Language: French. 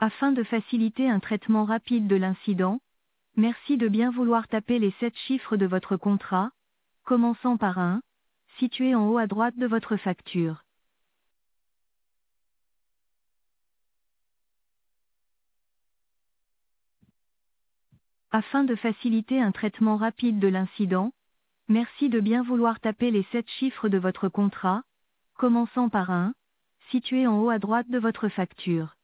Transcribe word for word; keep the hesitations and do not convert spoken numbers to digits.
Afin de faciliter un traitement rapide de l'incident, merci de bien vouloir taper les sept chiffres de votre contrat, commençant par un, situé en haut à droite de votre facture. Afin de faciliter un traitement rapide de l'incident, merci de bien vouloir taper les sept chiffres de votre contrat, commençant par un, situé en haut à droite de votre facture.